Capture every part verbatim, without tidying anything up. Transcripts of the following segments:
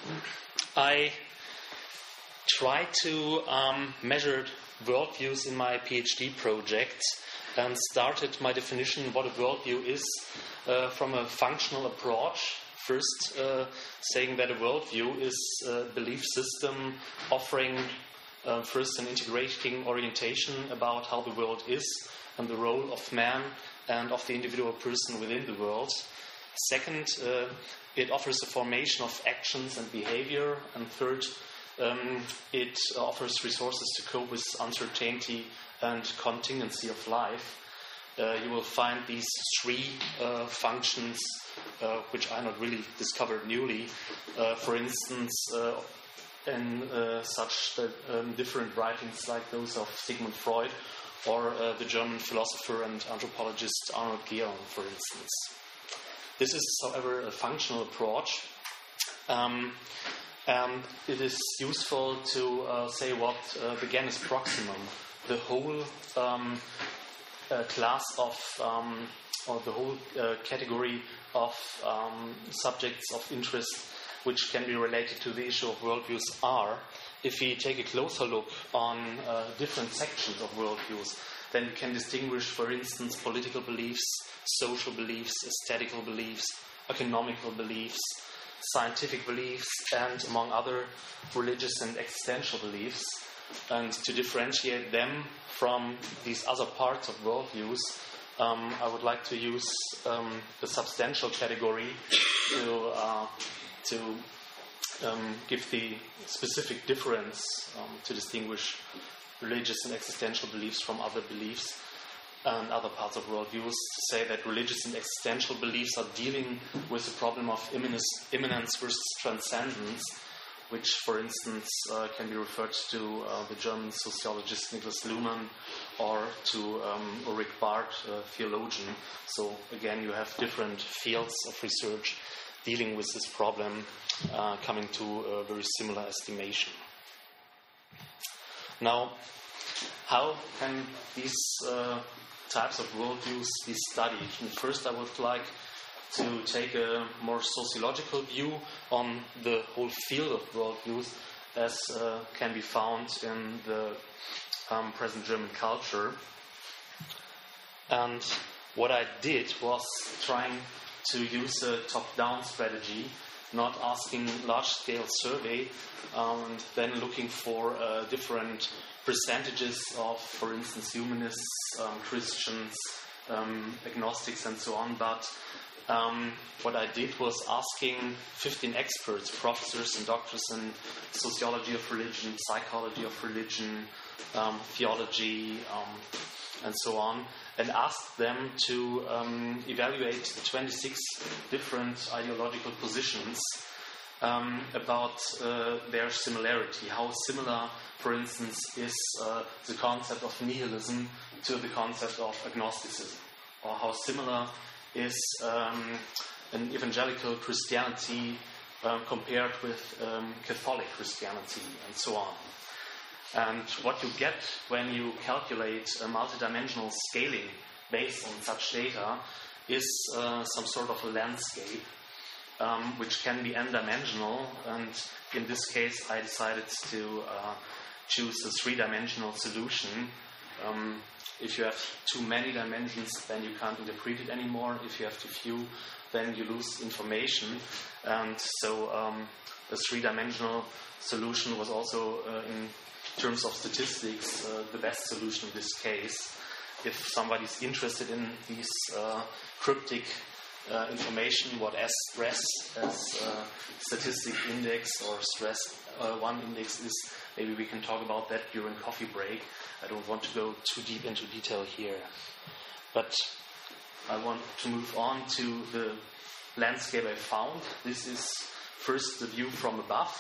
I tried to um, measure worldviews in my PhD project and started my definition what a worldview is uh, from a functional approach. First, uh, saying that a worldview is a belief system offering uh, first an integrating orientation about how the world is and the role of man and of the individual person within the world. Second, uh, it offers a formation of actions and behavior. And third, um, it offers resources to cope with uncertainty and contingency of life. Uh, you will find these three uh, functions, uh, which I not really discovered newly. Uh, for instance, uh, in uh, such uh, um, different writings like those of Sigmund Freud or uh, the German philosopher and anthropologist Arnold Gehlen, for instance. This is, however, a functional approach, um, and it is useful to uh, say what uh, began as proximum, the whole um, uh, class of, um, or the whole uh, category of um, subjects of interest which can be related to the issue of worldviews are. If we take a closer look on uh, different sections of worldviews, then you can distinguish, for instance, political beliefs, social beliefs, aesthetical beliefs, economical beliefs, scientific beliefs, and among other, religious and existential beliefs. And to differentiate them from these other parts of worldviews, um, I would like to use um, the substantial category to uh, to um, give the specific difference um, to distinguish religious and existential beliefs from other beliefs and other parts of worldviews, to say that religious and existential beliefs are dealing with the problem of immanence, immanence versus transcendence, which, for instance, uh, can be referred to uh, the German sociologist Niklas Luhmann or to um, Ulrich Barth, a theologian. So, again, you have different fields of research dealing with this problem, uh, coming to a very similar estimation. Now, how can these uh, types of worldviews be studied? And first, I would like to take a more sociological view on the whole field of worldviews, as uh, can be found in the um, present German culture. And what I did was trying to use a top-down strategy, not asking large-scale survey, um, and then looking for uh, different percentages of, for instance, humanists, um, Christians, um, agnostics, and so on. But um, what I did was asking fifteen experts, professors and doctors in sociology of religion, psychology of religion, um, theology, um, and so on, and asked them to um, evaluate twenty-six different ideological positions um, about uh, their similarity. How similar, for instance, is uh, the concept of nihilism to the concept of agnosticism? Or how similar is um, an evangelical Christianity um, compared with um, Catholic Christianity, and so on? And what you get when you calculate a multidimensional scaling based on such data is uh, some sort of a landscape, um, which can be n-dimensional. And in this case, I decided to uh, choose a three-dimensional solution. Um, if you have too many dimensions, then you can't interpret it anymore. If you have too few, then you lose information. And so um, a three-dimensional solution was also uh, in terms of statistics, uh, the best solution in this case. If somebody's interested in these uh, cryptic uh, information, what S stress as uh, statistic index or stress uh, one index is, maybe we can talk about that during coffee break. I don't want to go too deep into detail here. But I want to move on to the landscape I found. This is first the view from above.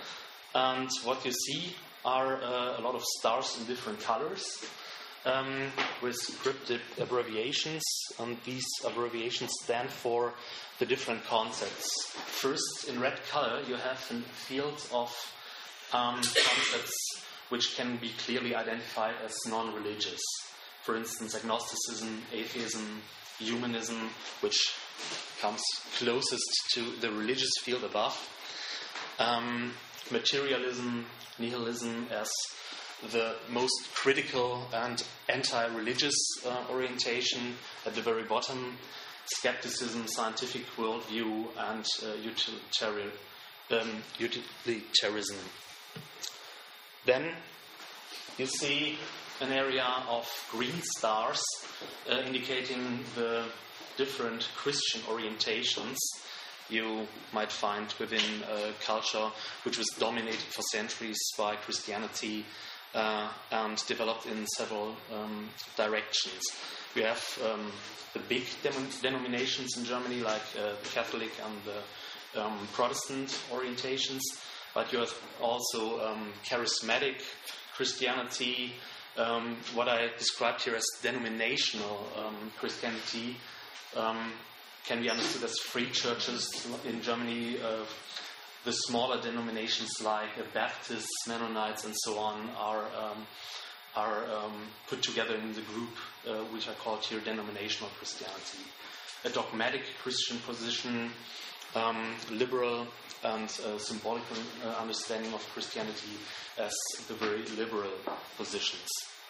And what you see are uh, a lot of stars in different colors um, with cryptic abbreviations, and these abbreviations stand for the different concepts. First, in red color, you have a field of um, concepts which can be clearly identified as non-religious. For instance, agnosticism, atheism, humanism, which comes closest to the religious field above. um, materialism, nihilism as the most critical and anti-religious uh, orientation at the very bottom, skepticism, scientific worldview, and uh, utilitarian, um, utilitarianism. Then you see an area of green stars uh, indicating the different Christian orientations you might find within a culture which was dominated for centuries by Christianity uh, and developed in several um, directions. We have um, the big dem- denominations in Germany, like uh, the Catholic and the um, Protestant orientations, but you have also um, charismatic Christianity, um, what I described here as denominational um, Christianity, um, can be understood as free churches in Germany. Uh, the smaller denominations like uh, Baptists, Mennonites, and so on are um, are um, put together in the group uh, which I called here denominational Christianity. A dogmatic Christian position, um, liberal and uh, symbolic uh, understanding of Christianity as the very liberal positions.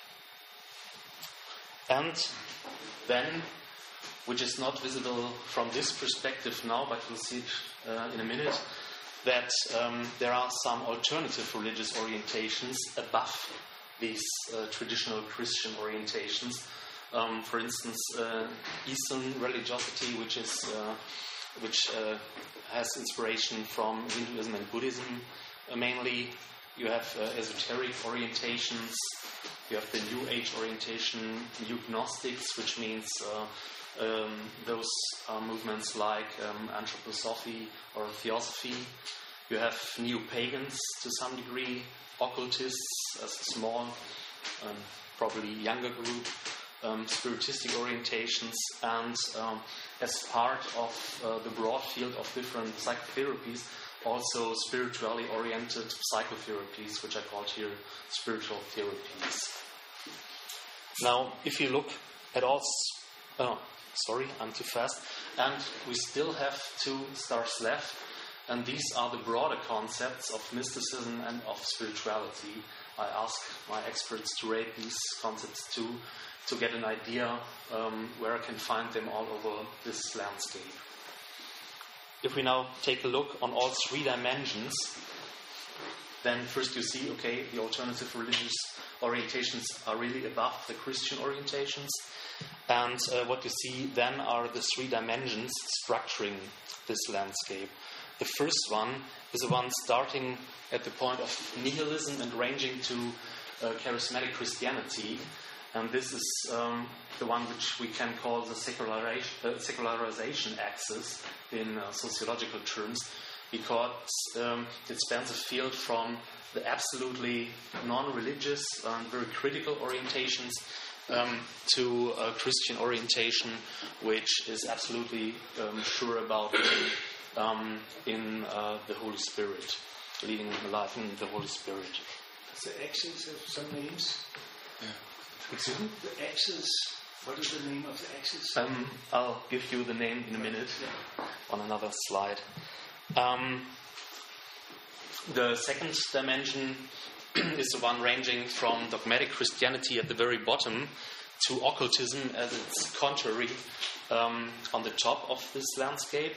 And then, which is not visible from this perspective now, but we'll see it uh, in a minute, that um, there are some alternative religious orientations above these uh, traditional Christian orientations. Um, for instance, uh, Eastern religiosity, which is uh, which uh, has inspiration from Hinduism and Buddhism uh, mainly. You have uh, esoteric orientations. You have the New Age orientation, New Gnostics, which means uh, um, those are movements like um, anthroposophy or theosophy. You have neo-pagans to some degree, occultists as a small, um, probably younger group, um, spiritistic orientations, and um, as part of uh, the broad field of different psychotherapies, also spiritually oriented psychotherapies, which I called here spiritual therapies. Now, if you look at all, oh, sorry, I'm too fast, and we still have two stars left, and these are the broader concepts of mysticism and of spirituality. I ask my experts to rate these concepts too, to get an idea um, where I can find them all over this landscape. If we now take a look on all three dimensions, then first you see, okay, the alternative religious orientations are really above the Christian orientations. And uh, what you see then are the three dimensions structuring this landscape. The first one is the one starting at the point of nihilism and ranging to uh, charismatic Christianity. And this is um, the one which we can call the secularization, uh, secularization axis in uh, sociological terms, because um, it spans a field from the absolutely non-religious and very critical orientations um, to a Christian orientation which is absolutely um, sure about um, in uh, the Holy Spirit, leading a life in the Holy Spirit. The axis of some names? Yeah. Excuse me? The axis, what is the name of the axis? Um, I'll give you the name in a minute yeah. on another slide. Um, the second dimension is the one ranging from dogmatic Christianity at the very bottom to occultism as its contrary um, on the top of this landscape.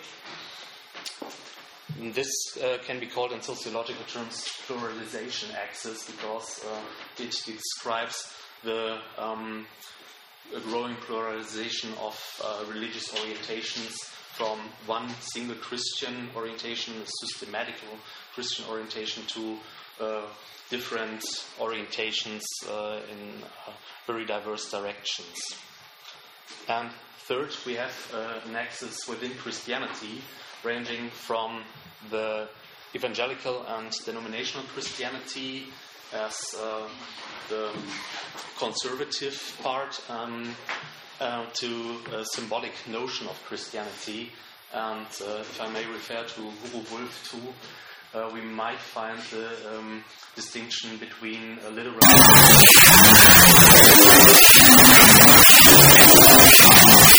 And this uh, can be called in sociological terms pluralization axis, because uh, it describes the um, growing pluralization of uh, religious orientations from one single Christian orientation, a systematical Christian orientation, to uh, different orientations uh, in uh, very diverse directions. And third, we have uh, an axis within Christianity, ranging from the evangelical and denominational Christianity as uh, the conservative part um, uh, to a symbolic notion of Christianity. And uh, if I may refer to Guru Wolf too, uh, we might find the um, distinction between a literal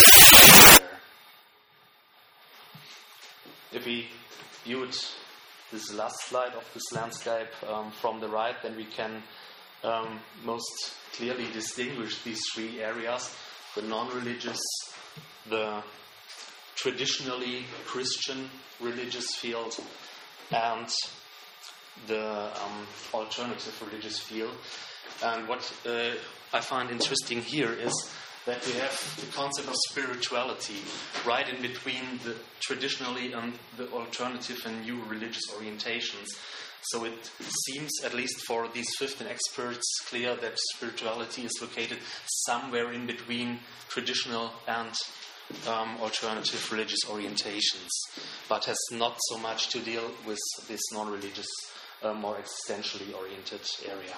if we view it this is the last slide of this landscape um, from the right, then we can um, most clearly distinguish these three areas: the non-religious, the traditionally Christian religious field, and the um, alternative religious field. And what uh, I find interesting here is that we have the concept of spirituality right in between the traditionally and the alternative and new religious orientations. So it seems, at least for these fifteen experts, clear that spirituality is located somewhere in between traditional and um, alternative religious orientations, but has not so much to deal with this non-religious, uh, more existentially oriented area.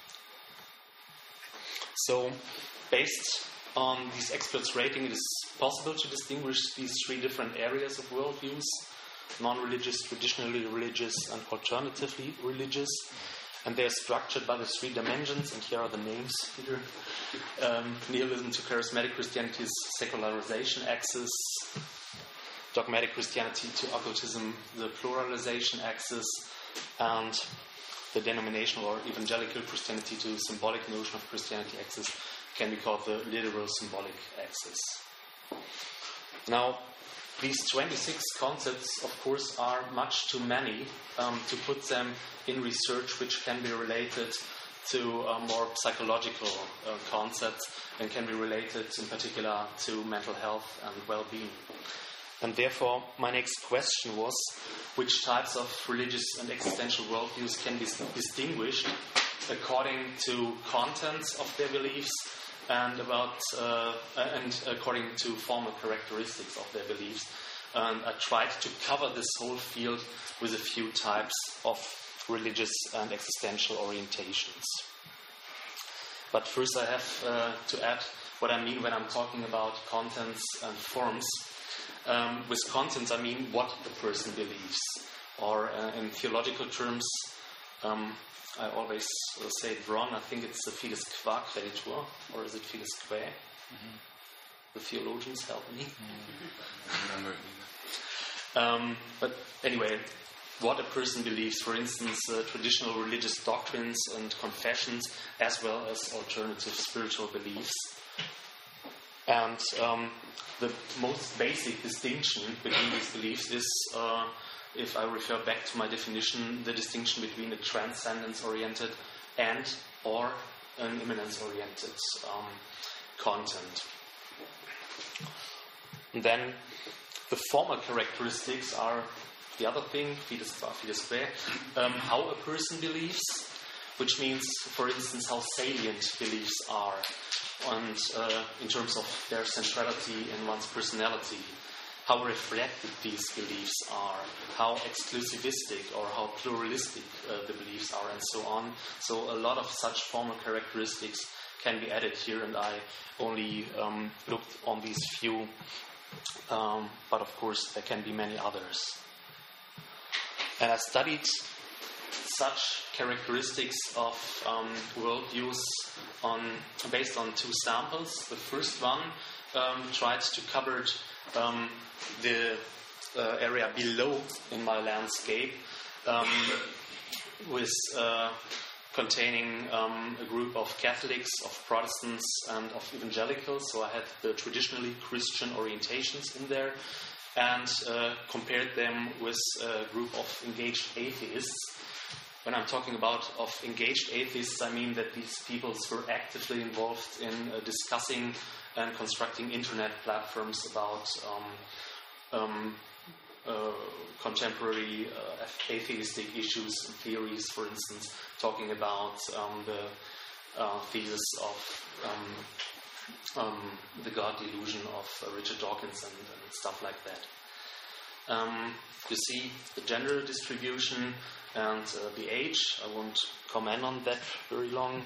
So, based on these experts' rating, it is possible to distinguish these three different areas of worldviews: non-religious, traditionally religious, and alternatively religious. And they are structured by the three dimensions, and here are the names, Peter. Um, nihilism to charismatic Christianity's secularization axis, dogmatic Christianity to occultism, the pluralization axis, and the denominational or evangelical Christianity to symbolic notion of Christianity axis can be called the literal symbolic axis. Now, these twenty-six concepts, of course, are much too many um, to put them in research which can be related to uh, more psychological uh, concepts and can be related in particular to mental health and well-being. And therefore, my next question was, which types of religious and existential worldviews can be distinguished according to contents of their beliefs and about uh, and according to formal characteristics of their beliefs. And I tried to cover this whole field with a few types of religious and existential orientations. But first I have uh, to add what I mean when I'm talking about contents and forms. Um, with contents I mean what the person believes, or uh, in theological terms, um, I always uh, say it wrong. I think it's the fides qua creditur, or is it fides que? Mm-hmm. The theologians help me. Mm-hmm. um, but anyway, what a person believes, for instance, uh, traditional religious doctrines and confessions, as well as alternative spiritual beliefs. And um, the most basic distinction between these beliefs is, uh, if I refer back to my definition, the distinction between a transcendence-oriented and or an immanence-oriented um, content. And then the former characteristics are the other thing, fides qua, fides que, um, how a person believes, which means, for instance, how salient beliefs are, and uh, in terms of their centrality in one's personality, how reflected these beliefs are, how exclusivistic or how pluralistic uh, the beliefs are, and so on. So a lot of such formal characteristics can be added here, and I only um, looked on these few, um, but of course there can be many others. And I studied such characteristics of um, worldviews on, based on two samples. The first one um, tried to cover um, the uh, area below in my landscape um, with uh, containing um, a group of Catholics, of Protestants, and of evangelicals. So I had the traditionally Christian orientations in there, and uh, compared them with a group of engaged atheists. When I'm talking about of engaged atheists, I mean that these peoples were actively involved in uh, discussing and constructing internet platforms about um, um, uh, contemporary uh, atheistic issues and theories, for instance, talking about um, the uh, thesis of um, um, the God delusion of uh, Richard Dawkins and, and stuff like that. Um, you see the gender distribution and uh, the age. I won't comment on that very long.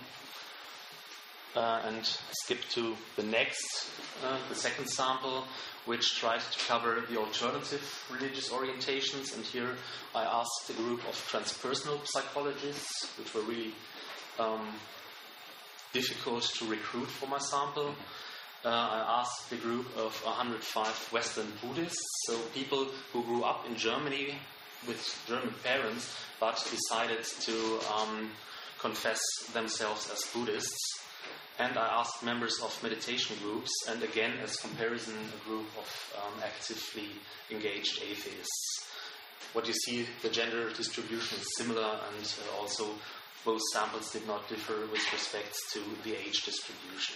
Uh, and skip to the next, uh, the second sample, which tried to cover the alternative religious orientations. And here I asked a group of transpersonal psychologists, which were really um, difficult to recruit for my sample. Uh, I asked the group of one hundred five Western Buddhists, so people who grew up in Germany with German parents, but decided to um, confess themselves as Buddhists. And I asked members of meditation groups, and again, as comparison, a group of um, actively engaged atheists. What you see, the gender distribution is similar, and uh, also both samples did not differ with respect to the age distribution.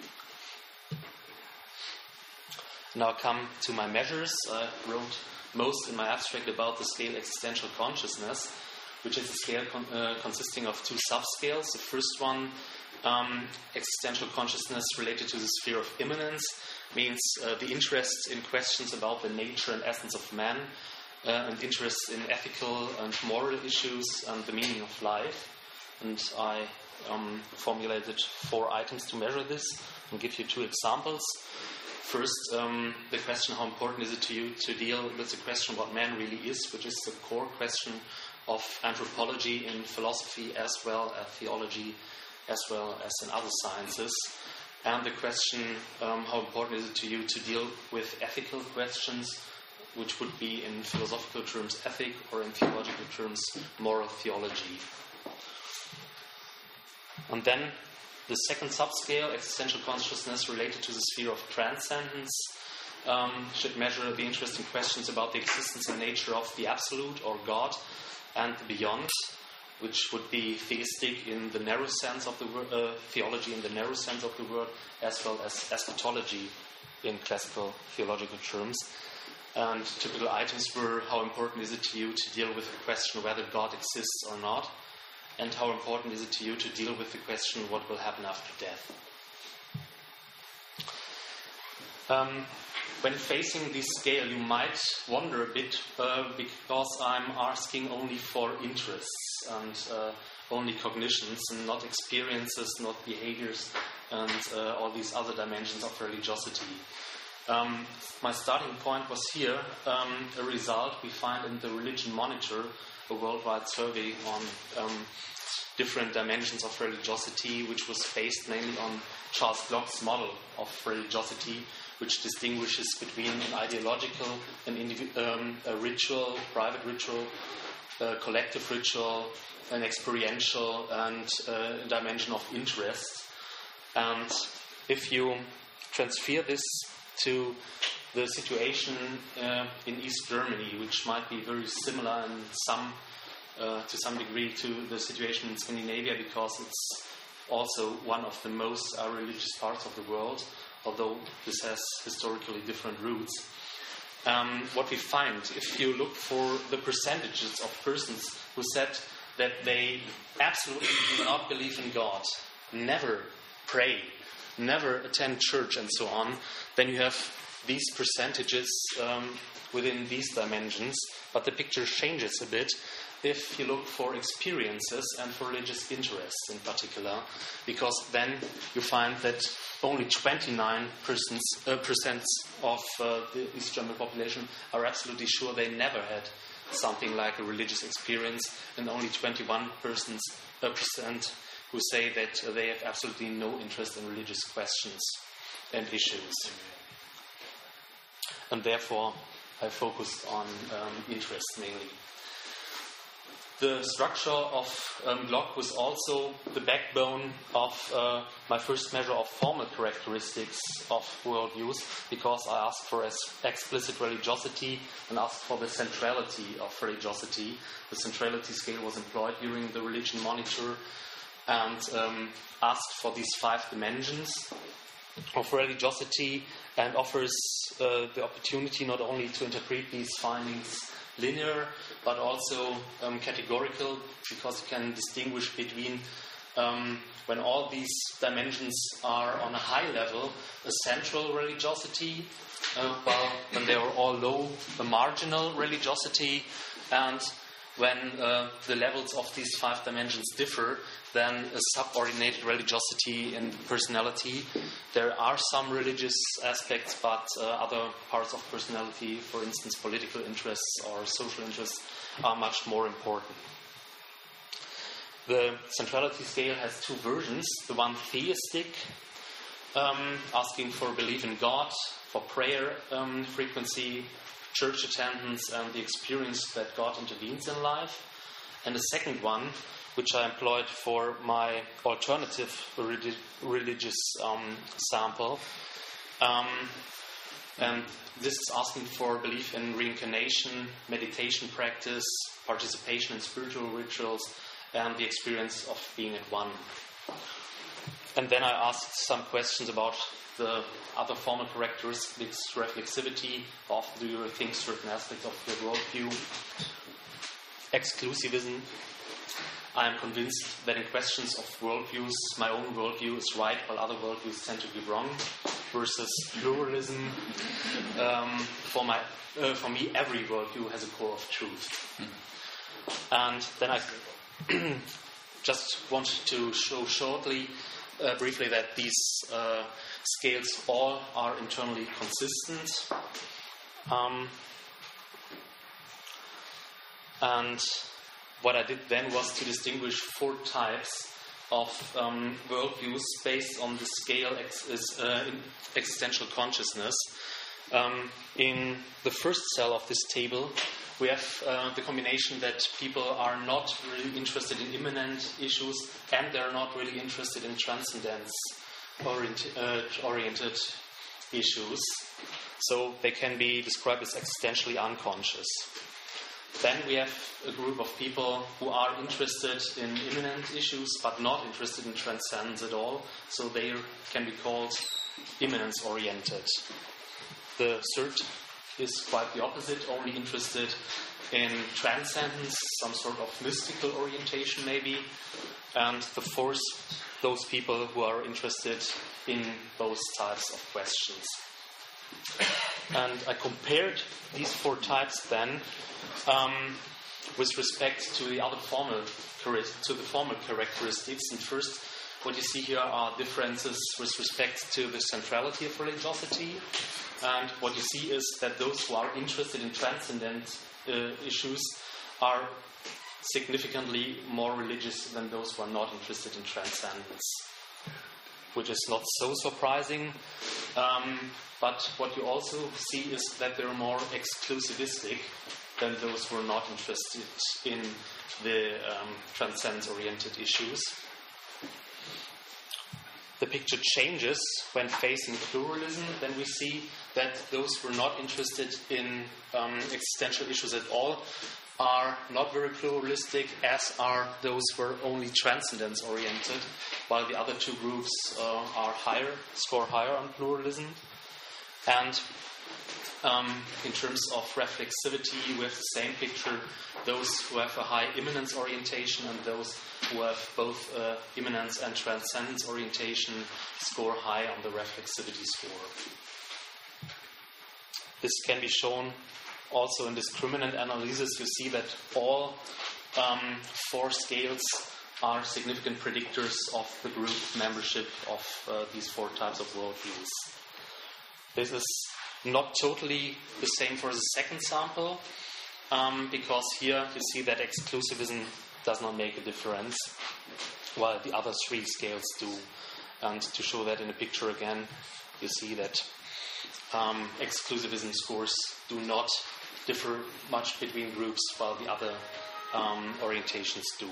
Now come to my measures. I wrote most in my abstract about the scale existential consciousness, which is a scale con- uh, consisting of two subscales. The first one, um, existential consciousness related to the sphere of immanence, means uh, the interest in questions about the nature and essence of man, uh, and interest in ethical and moral issues and the meaning of life. And I um, formulated four items to measure this and give you two examples. First, um, the question, how important is it to you to deal with the question what man really is, which is the core question of anthropology in philosophy as well as theology, as well as in other sciences. And the question, um, how important is it to you to deal with ethical questions, which would be in philosophical terms ethic, or in theological terms moral theology. And then the second subscale, existential consciousness related to the sphere of transcendence, um, should measure the interesting questions about the existence and nature of the absolute or God and the beyond, which would be theistic in the narrow sense of the word, uh, theology in the narrow sense of the word, as well as eschatology in classical theological terms. And typical items were, how important is it to you to deal with the question whether God exists or not, and how important is it to you to deal with the question what will happen after death. Um, when facing this scale, you might wonder a bit, uh, because I'm asking only for interests and uh, only cognitions, and not experiences, not behaviors, and uh, all these other dimensions of religiosity. Um, my starting point was here, um, a result we find in the Religion Monitor, a worldwide survey on um, different dimensions of religiosity, which was based mainly on Charles Bloch's model of religiosity, which distinguishes between an ideological, an indiv- um, a ritual, private ritual, a collective ritual, an experiential, and uh, a dimension of interest. And if you transfer this to the situation uh, in East Germany, which might be very similar in some, uh, to some degree to the situation in Scandinavia, because it's also one of the most uh, religious parts of the world, although this has historically different roots. Um, what we find, if you look for the percentages of persons who said that they absolutely do not believe in God, never pray, never attend church and so on, then you have these percentages um, within these dimensions, but the picture changes a bit if you look for experiences and for religious interests in particular, because then you find that only twenty-nine percent uh, percent of uh, the East German population are absolutely sure they never had something like a religious experience, and only twenty-one percent uh, percent who say that uh, they have absolutely no interest in religious questions and issues. And therefore, I focused on um, interest mainly. The structure of um, Bloch was also the backbone of uh, my first measure of formal characteristics of worldviews, because I asked for as explicit religiosity and asked for the centrality of religiosity. The centrality scale was employed during the Religion Monitor, and um, asked for these five dimensions of religiosity, and offers uh, the opportunity not only to interpret these findings linear, but also um, categorical, because you can distinguish between um, when all these dimensions are on a high level, a central religiosity, uh, while when they are all low, a marginal religiosity, and when uh, the levels of these five dimensions differ, then a subordinated religiosity in personality. There are some religious aspects, but uh, other parts of personality, for instance, political interests or social interests, are much more important. The centrality scale has two versions. The one theistic, um, asking for belief in God, for prayer um, frequency, church attendance and the experience that God intervenes in life. And the second one, which I employed for my alternative relig- religious um, sample, um, and this is asking for belief in reincarnation, meditation practice, participation in spiritual rituals, and the experience of being at one. And then I asked some questions about the other formal characteristics, reflexivity, how often do you rethink certain aspects of your worldview, exclusivism. I am convinced that in questions of worldviews, my own worldview is right while other worldviews tend to be wrong, versus pluralism. Um, for, my, uh, for me, every worldview has a core of truth. And then I just wanted to show shortly, uh, briefly, that these uh, scales all are internally consistent. Um, and what I did then was to distinguish four types of um, worldviews based on the scale ex- is, uh, in existential consciousness. Um, in the first cell of this table, we have uh, the combination that people are not really interested in immanent issues, and they're not really interested in transcendence orient- uh, oriented issues. So they can be described as existentially unconscious. Then we have a group of people who are interested in immanent issues but not interested in transcendence at all, so they can be called immanence-oriented. The third is quite the opposite, only interested in transcendence, some sort of mystical orientation maybe. And the fourth, those people who are interested in both types of questions. And I compared these four types then um, with respect to the other formal to the formal characteristics. And first, what you see here are differences with respect to the centrality of religiosity. And what you see is that those who are interested in transcendent uh, issues are significantly more religious than those who are not interested in transcendence, which is not so surprising. Um, but what you also see is that they're more exclusivistic than those who are not interested in the um, transcendence-oriented issues. The picture changes when facing pluralism. Then we see that those who are not interested in um, existential issues at all are not very pluralistic, as are those who are only transcendence-oriented, while the other two groups uh, are higher, score higher on pluralism. And um, in terms of reflexivity, we have the same picture. Those who have a high immanence orientation and those who have both uh, immanence and transcendence orientation score high on the reflexivity score. This can be shown also in discriminant analysis. You see that all um, four scales are significant predictors of the group membership of uh, these four types of worldviews. This is not totally the same for the second sample, um, because here you see that exclusivism does not make a difference, while the other three scales do. And to show that in a picture again, you see that um, exclusivism scores do not differ much between groups, while the other um, orientations do.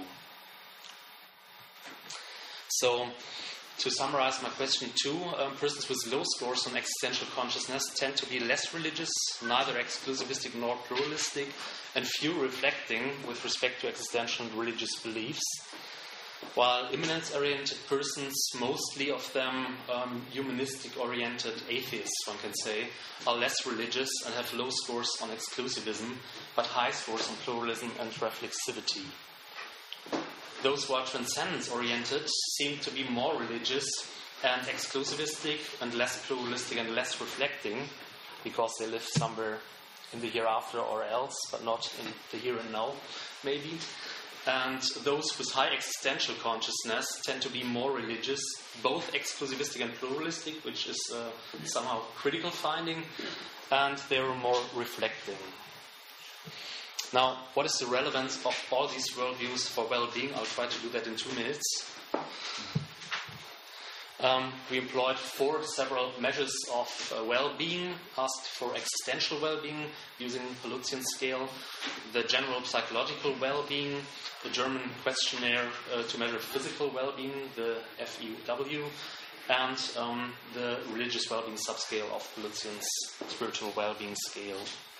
So, to summarize my question two, um, persons with low scores on existential consciousness tend to be less religious, neither exclusivistic nor pluralistic, and few reflecting with respect to existential and religious beliefs. While immanence-oriented persons, mostly of them um, humanistic-oriented atheists, one can say, are less religious and have low scores on exclusivism, but high scores on pluralism and reflexivity. Those who are transcendence-oriented seem to be more religious and exclusivistic and less pluralistic and less reflecting, because they live somewhere in the hereafter or else, but not in the here and now, maybe. And those with high existential consciousness tend to be more religious, both exclusivistic and pluralistic, which is uh, somehow a critical finding, and they're more reflecting. Now, what is the relevance of all these worldviews for well-being? I'll try to do that in two minutes. Um, we employed four several measures of uh, well-being, asked for existential well-being using Palluzian scale, the general psychological well-being, the German questionnaire uh, to measure physical well-being, the F E W, and um, the religious well-being subscale of Palluzian's spiritual well-being scale.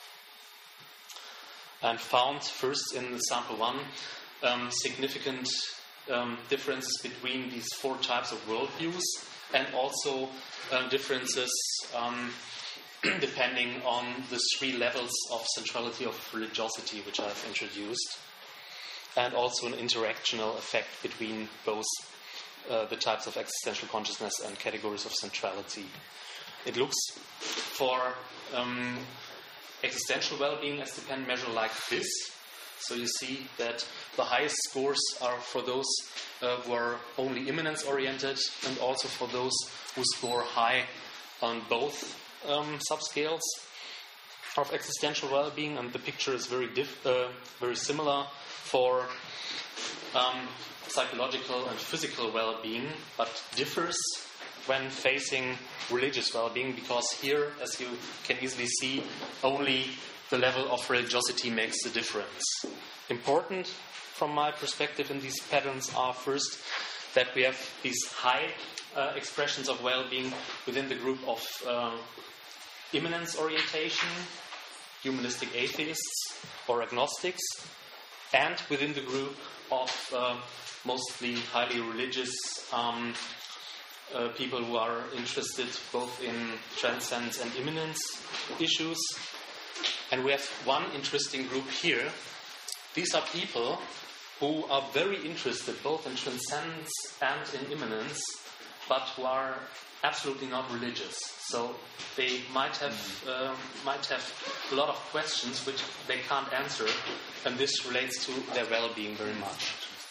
And found first in the sample one um, significant um, differences between these four types of worldviews, and also uh, differences um, depending on the three levels of centrality of religiosity which I've introduced, and also an interactional effect between both uh, the types of existential consciousness and categories of centrality. It looks for um, existential well-being as dependent measure like this. So you see that the highest scores are for those uh, who are only immanence-oriented, and also for those who score high on both um, subscales of existential well-being. And the picture is very diff- uh, very similar for um, psychological and physical well-being, but differs when facing religious well-being, because here, as you can easily see, only the level of religiosity makes the difference. Important from my perspective in these patterns are first that we have these high uh, expressions of well-being within the group of uh, immanence orientation, humanistic atheists or agnostics, and within the group of uh, mostly highly religious um, uh, people who are interested both in transcendence and immanence issues. And we have one interesting group here. These are people who are very interested both in transcendence and in immanence, but who are absolutely not religious. So they might have uh, might have a lot of questions which they can't answer, and this relates to their well-being very much.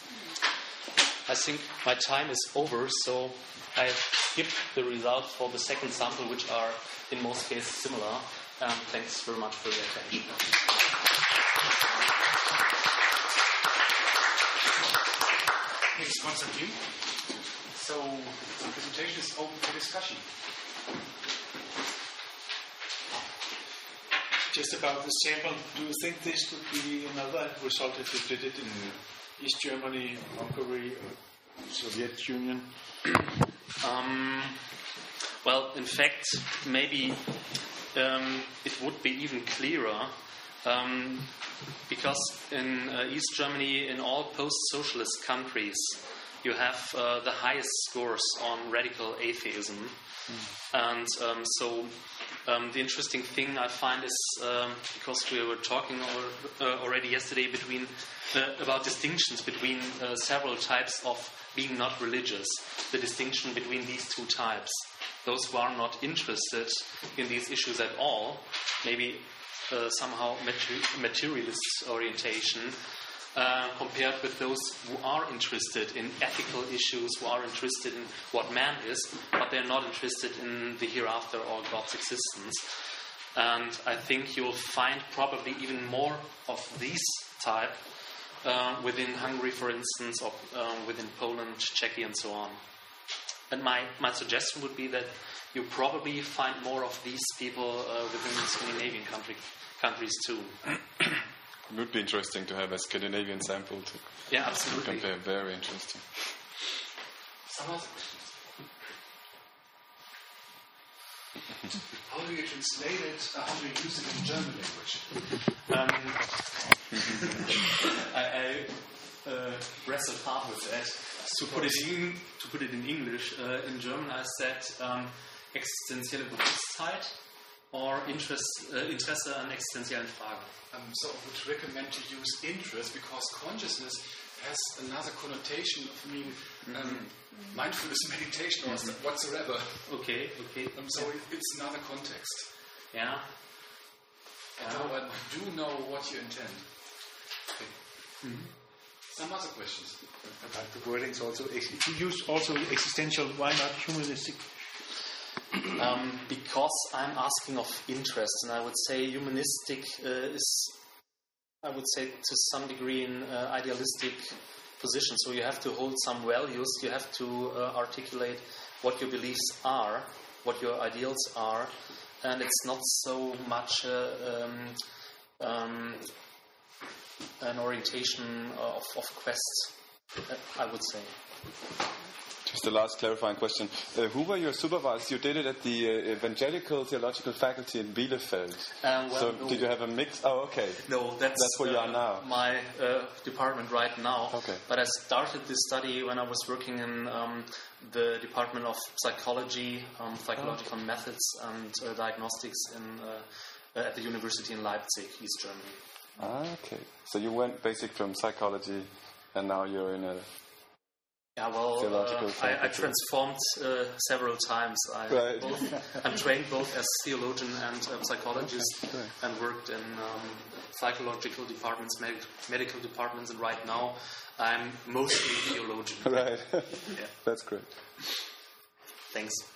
I think my time is over, so I skipped the results for the second sample, which are in most cases similar. Um, thanks very much for your attention. Thanks, Konstantin. So, the presentation is open for discussion. Just about the sample, do you think this would be another result if you did it in East Germany, Hungary, or Soviet Union? Um, well, in fact, maybe um, it would be even clearer, um, because in uh, East Germany, in all post-socialist countries, you have uh, the highest scores on radical atheism. Mm. And um, so um, the interesting thing I find is, um, because we were talking or, uh, already yesterday between uh, about distinctions between uh, several types of being not religious, the distinction between these two types. Those who are not interested in these issues at all, maybe uh, somehow materi- materialist orientation, uh, compared with those who are interested in ethical issues, who are interested in what man is, but they're not interested in the hereafter or God's existence. And I think you'll find probably even more of these type uh, within Hungary, for instance, or um, within Poland, Czechia, and so on. And my, my suggestion would be that you probably find more of these people uh, within the Scandinavian country, countries too. It would be interesting to have a Scandinavian sample to yeah, absolutely. compare. Very interesting. Some other questions. How do you translate it? Uh, how do you use it in German language? Um, I, I uh, wrestled hard with that. To put it in, to put it in English, uh, in German I said um, existenzielle Bewusstheit or interest, uh, Interesse an existenziellen Fragen. Um, so I would recommend to use interest, because consciousness has another connotation of meaning um, mm-hmm. mindfulness, meditation, or mm-hmm. whatsoever. Okay, okay. Um, so it, it's another context. Yeah. Although I do know what you intend. Okay. Mm-hmm. Some other questions? About the wordings also. If you use also existential, why not humanistic? Um, because I'm asking of interest, and I would say humanistic uh, is, I would say to some degree, an uh, idealistic position. So you have to hold some values, you have to uh, articulate what your beliefs are, what your ideals are, and it's not so much uh, um, um, an orientation of, of quests, I would say. Just a last clarifying question. Uh, who were your supervisors? You did it at the uh, Evangelical Theological Faculty in Bielefeld. Um, well, so no. Did you have a mix? Oh, okay. No, that's, that's where uh, you are now. My uh, department right now. Okay. But I started this study when I was working in um, the Department of Psychology, um, Psychological oh. Methods and uh, Diagnostics in, uh, at the University in Leipzig, East Germany. Ah, okay. So you went basic from psychology and now you're in a... Yeah, well, uh, I, I transformed uh, several times. I right. both, I'm trained both as theologian and uh, psychologist, okay. and worked in um, psychological departments, med- medical departments, and right now I'm mostly theologian. Right. Yeah. That's great. Thanks.